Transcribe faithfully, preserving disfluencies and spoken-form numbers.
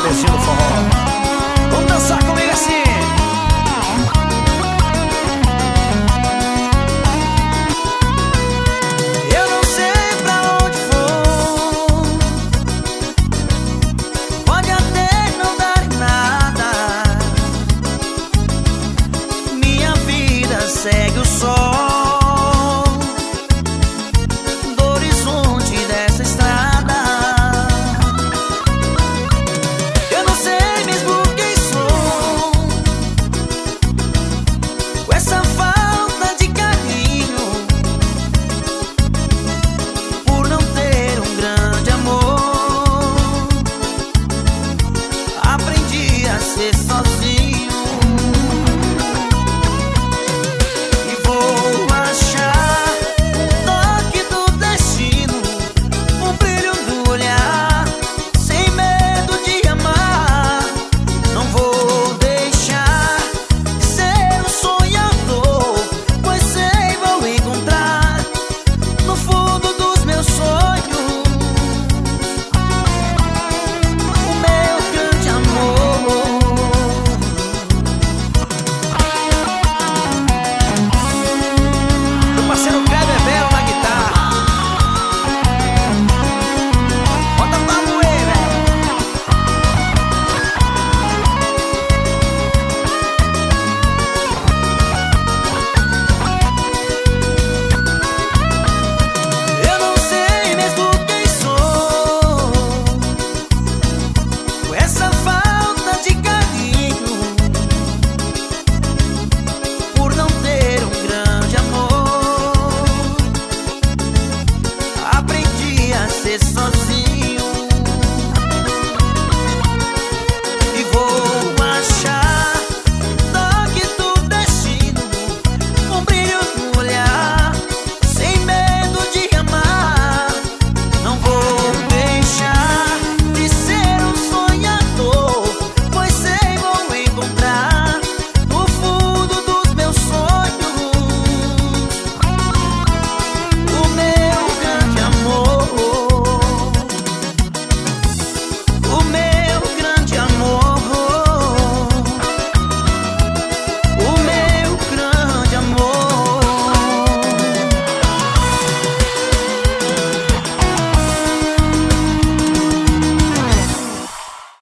gostosinho do forró. Vamos dançar comigo assim. Eu não sei pra onde for, pode até não dar em nada, minha vida segue o sol do horizonte dessa estrada. Eu não sei mesmo quem sou, com essa falta de carinho, por não ter um grande amor, aprendi a ser sozinho.